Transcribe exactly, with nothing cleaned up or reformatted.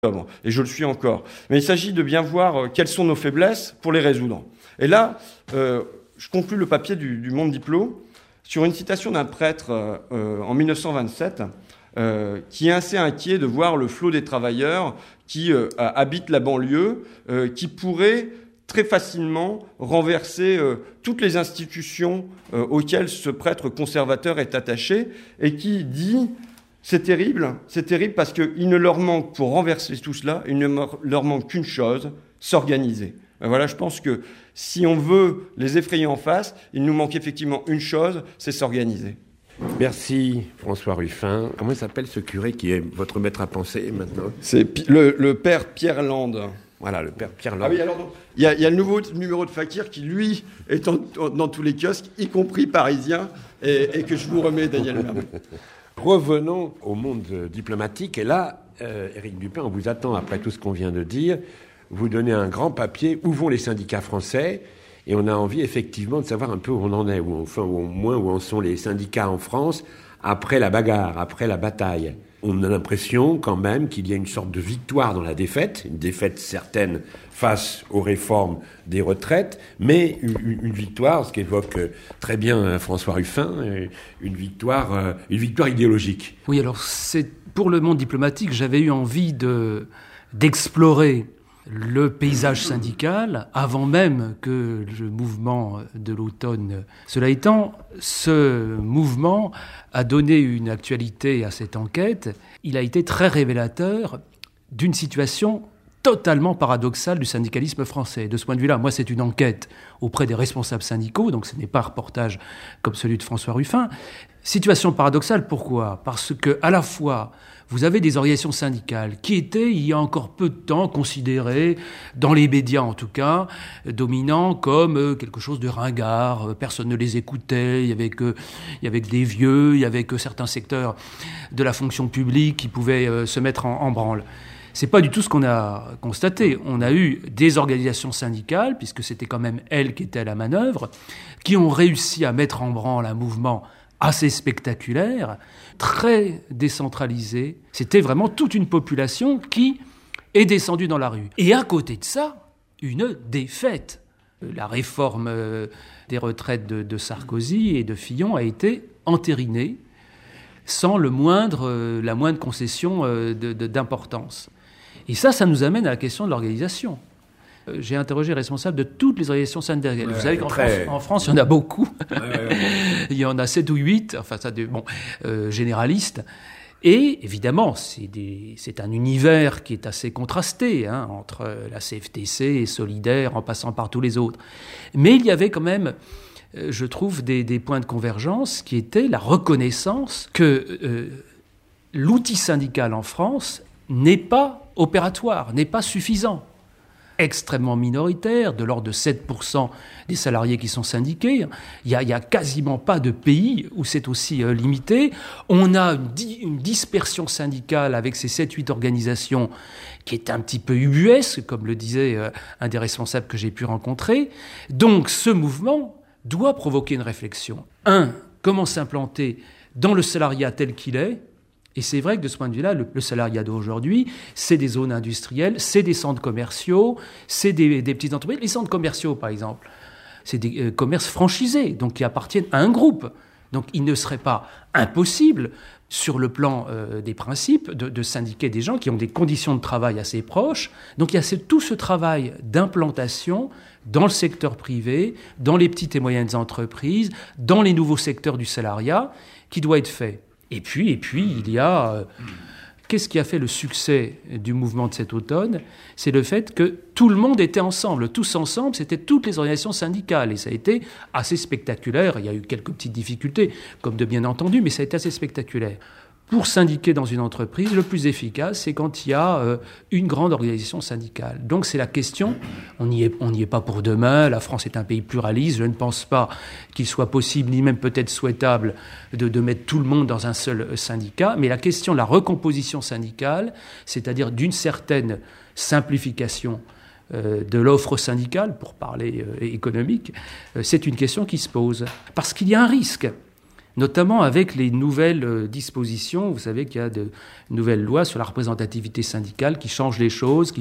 et je le suis encore. Mais il s'agit de bien voir quelles sont nos faiblesses pour les résoudre. Et là, euh, je conclus le papier du, du Monde Diplo sur une citation d'un prêtre euh, en mille neuf cent vingt-sept euh, qui est assez inquiet de voir le flot des travailleurs qui euh, habitent la banlieue, euh, qui pourrait très facilement renverser euh, toutes les institutions euh, auxquelles ce prêtre conservateur est attaché, et qui dit... C'est terrible, c'est terrible parce qu'il ne leur manque, pour renverser tout cela, il ne leur manque qu'une chose, s'organiser. Et voilà, je pense que si on veut les effrayer en face, il nous manque effectivement une chose, c'est s'organiser. Merci François Ruffin. Comment il s'appelle ce curé qui est votre maître à penser maintenant ? C'est le, le père Pierre Lande. Voilà, le père Pierre Lande. Ah oui, alors donc, il y a, il y a le nouveau numéro de Fakir qui, lui, est en, en, dans tous les kiosques, y compris parisiens, et, et que je vous remets, Daniel Mermet. Revenons au monde diplomatique. Et là, euh, Éric Dupin, on vous attend, après tout ce qu'on vient de dire, vous donnez un grand papier, où vont les syndicats français ? Et on a envie, effectivement, de savoir un peu où on en est, ou enfin, ou au moins où en sont les syndicats en France, après la bagarre, après la bataille. On a l'impression, quand même, qu'il y a une sorte de victoire dans la défaite, une défaite certaine face aux réformes des retraites, mais une, une victoire, ce qu'évoque très bien François Ruffin, une victoire, une victoire idéologique. Oui, alors c'est pour le monde diplomatique, j'avais eu envie de d'explorer le paysage syndical avant même que le mouvement de l'automne. Cela étant, ce mouvement a donné une actualité à cette enquête. Il a été très révélateur d'une situation totalement paradoxale du syndicalisme français. De ce point de vue-là, moi, c'est une enquête auprès des responsables syndicaux, donc ce n'est pas un reportage comme celui de François Ruffin. Situation paradoxale, pourquoi ? Parce que, à la fois, vous avez des organisations syndicales qui étaient, il y a encore peu de temps, considérées, dans les médias en tout cas, dominants comme quelque chose de ringard. Personne ne les écoutait. Il y avait que, il y avait que des vieux, il y avait que certains secteurs de la fonction publique qui pouvaient se mettre en, en branle. C'est pas du tout ce qu'on a constaté. On a eu des organisations syndicales, puisque c'était quand même elles qui étaient à la manœuvre, qui ont réussi à mettre en branle un mouvement assez spectaculaire, très décentralisé. C'était vraiment toute une population qui est descendue dans la rue. Et à côté de ça, une défaite. La réforme des retraites de, de Sarkozy et de Fillon a été entérinée sans le moindre, la moindre concession de, de, d'importance. Et ça, ça nous amène à la question de l'organisation. J'ai interrogé les responsables de toutes les organisations syndicales. Ouais, vous savez qu'en très... France, en France, il y en a beaucoup. Ouais, ouais, ouais. Il y en a sept ou huit, enfin, ça, bon, euh, généralistes. Et évidemment, c'est, des, c'est un univers qui est assez contrasté, hein, entre la C F T C et Solidaire, en passant par tous les autres. Mais il y avait quand même, euh, je trouve, des, des points de convergence qui étaient la reconnaissance que euh, l'outil syndical en France n'est pas opératoire, n'est pas suffisant. Extrêmement minoritaire, de l'ordre de sept pour cent des salariés qui sont syndiqués. Il n'y a, il y a quasiment pas de pays où c'est aussi euh, limité. On a une, di- une dispersion syndicale avec ces sept huit organisations qui est un petit peu ubuesque, comme le disait euh, un des responsables que j'ai pu rencontrer. Donc ce mouvement doit provoquer une réflexion. Un, comment s'implanter dans le salariat tel qu'il est ? Et c'est vrai que de ce point de vue-là, le, le salariat d'aujourd'hui, c'est des zones industrielles, c'est des centres commerciaux, c'est des, des petites entreprises. Les centres commerciaux, par exemple, c'est des euh, commerces franchisés, donc qui appartiennent à un groupe. Donc il ne serait pas impossible, sur le plan euh, des principes, de, de syndiquer des gens qui ont des conditions de travail assez proches. Donc il y a ce, tout ce travail d'implantation dans le secteur privé, dans les petites et moyennes entreprises, dans les nouveaux secteurs du salariat, qui doit être fait. Et puis, et puis, il y a... Euh, qu'est-ce qui a fait le succès du mouvement de cet automne ? C'est le fait que tout le monde était ensemble. Tous ensemble, c'était toutes les organisations syndicales. Et ça a été assez spectaculaire. Il y a eu quelques petites difficultés, comme de bien entendu, mais ça a été assez spectaculaire. Pour syndiquer dans une entreprise, le plus efficace, c'est quand il y a euh, une grande organisation syndicale. Donc c'est la question, on n'y est, on n'y est pas pour demain, la France est un pays pluraliste, je ne pense pas qu'il soit possible, ni même peut-être souhaitable, de, de mettre tout le monde dans un seul syndicat, mais la question de la recomposition syndicale, c'est-à-dire d'une certaine simplification euh, de l'offre syndicale, pour parler euh, économique, euh, c'est une question qui se pose. Parce qu'il y a un risque. notamment avec les nouvelles dispositions. Vous savez qu'il y a de nouvelles lois sur la représentativité syndicale qui changent les choses, qui